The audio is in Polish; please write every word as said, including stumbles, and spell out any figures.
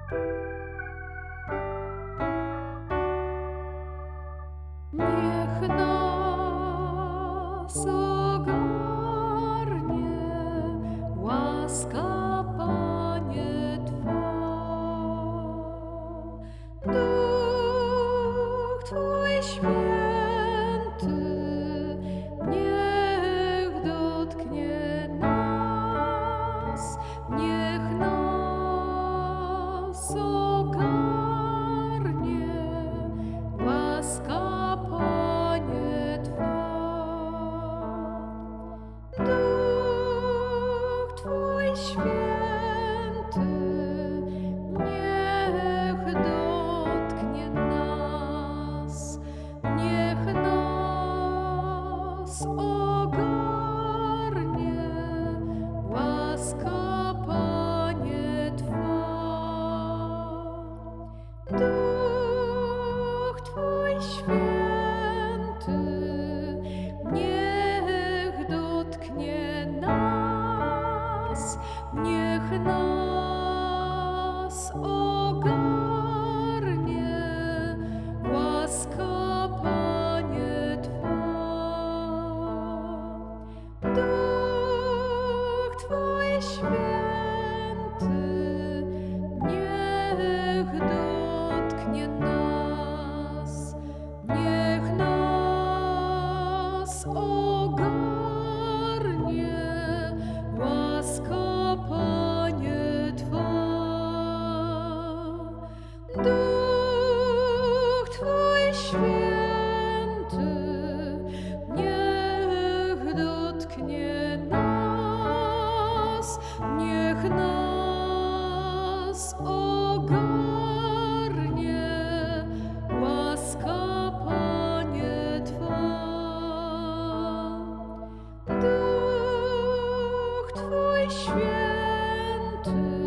Niech nas ogarnie łaska, Panie, Twa. Duch Twój święty niech dotknie nas, niech nas ogarnie łaska, Panie, Twa. Duch Twój święty niech dotknie nas, niech nas ogarnie łaska, Panie, Twa. Duch Twój święty niech dotknie nas, niech nas ogarnie łaska, Panie, Twa. Duch Twój święty niech dotknie nas, niech nas ogarnie łaska, Panie, Twa. Duch Twój święty niech dotknie nas, niech nas ogarnie łaska, Panie, Twa. Duch Twój święty